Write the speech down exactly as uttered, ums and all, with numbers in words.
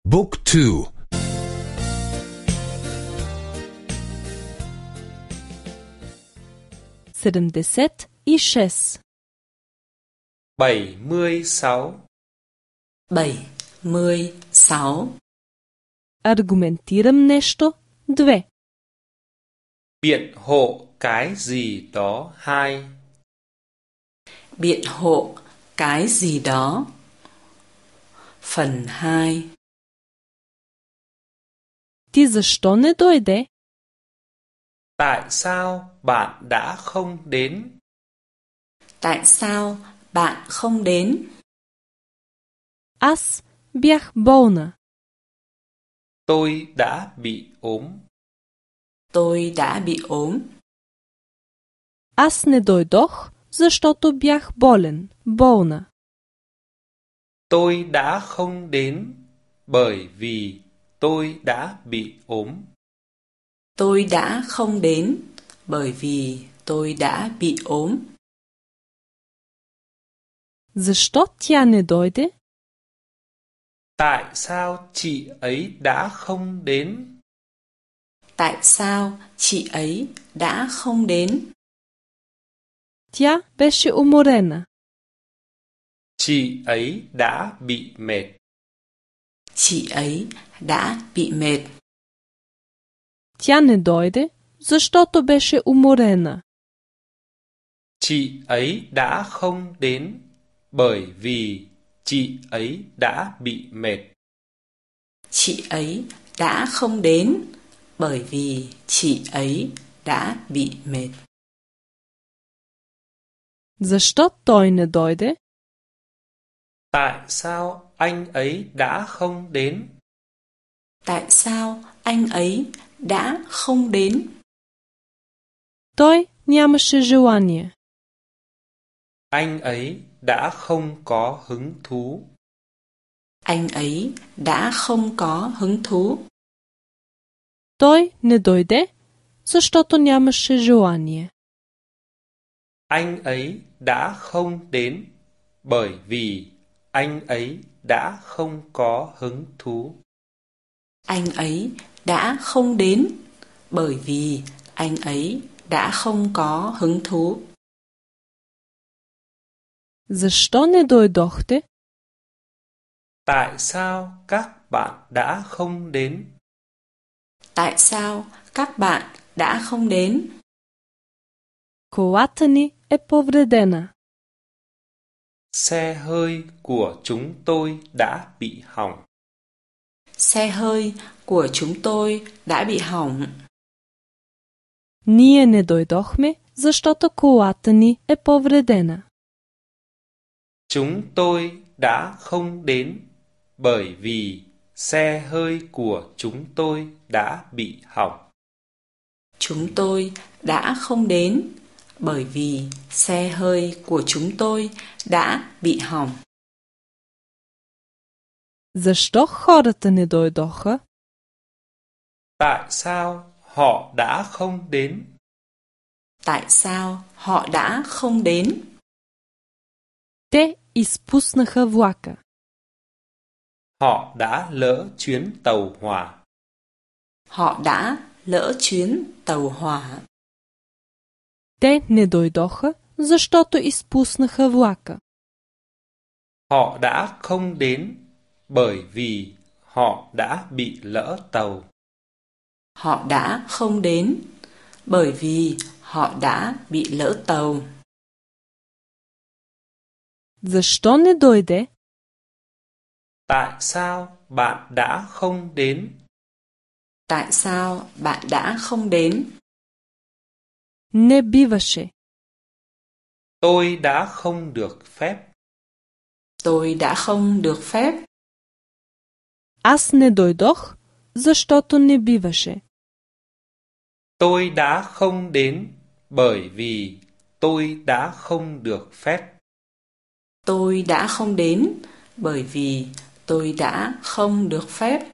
Book two. седемдесет и шест. bảy mươi sáu. bảy mươi sáu. Аргументирам нещо. две. Biện hộ cái gì đó. hai. Biện hộ cái gì đó. Phần hai. Ти защо не дойде? Tại sao bạn đã không đến? Tại sao bạn không đến? Аз бях болна. Tôi đã bị ốm. Tôi đã bị ốm. Аз не дойдох, защото бях болен, болна. Tôi đã không đến bởi vì tôi đã bị ốm. Tôi đã không đến bởi vì tôi đã bị ốm. Защо тя не дойде? Tại sao chị ấy đã không đến? Tại sao chị ấy đã không đến? Тя беше уморена. Chị ấy đã bị mệt. Chị ấy đã bị mệt. Тя не дойде, защото беше уморена. Chị ấy đã không đến bởi vì chị ấy đã bị mệt. Chị ấy đã không đến bởi vì chị ấy đã bị mệt. Защо той не дойде? Tại sao anh ấy đã không đến? Tại sao anh ấy đã không đến? Той нямаше желание. Anh ấy đã không có hứng thú. Anh ấy đã không có hứng thú. Той не дойде, защото нямаше желание. Anh ấy đã không đến bởi vì anh ấy đã không có hứng thú. Anh ấy đã không đến bởi vì anh ấy đã không có hứng thú. Защо не дойдохте? Tại sao các bạn đã không đến? Tại sao các bạn đã không đến? Колата ни е повредена. Xe hơi của chúng tôi đã bị hỏng. Xe hơi của chúng tôi đã bị hỏng. Ние не дойдохме, защото колата ни е повредена. Chúng tôi đã không đến bởi vì xe hơi của chúng tôi đã bị hỏng. Chúng tôi đã không đến bởi vì xe hơi của chúng tôi đã bị hỏng. Защо хората не дойдоха? Tại sao họ đã không đến? Tại sao họ đã không đến? Те изпуснаха влака. Họ đã lỡ chuyến tàu hỏa. Họ đã lỡ chuyến tàu hỏa. Те не дойдоха, защото изпуснаха влака. Họ đã không đến bởi vì họ đã bị lỡ tàu. Họ đã không đến bởi vì họ đã bị lỡ tàu. Защо не дойде? Tại sao bạn đã không đến? Tại sao bạn đã không đến? Не биваше. Tôi đã không được phép. Tôi đã không được phép. Аз не дойдох, защото не биваше. Tôi đã không đến bởi vì tôi đã không được phép. Tôi đã không đến bởi vì tôi đã không được phép.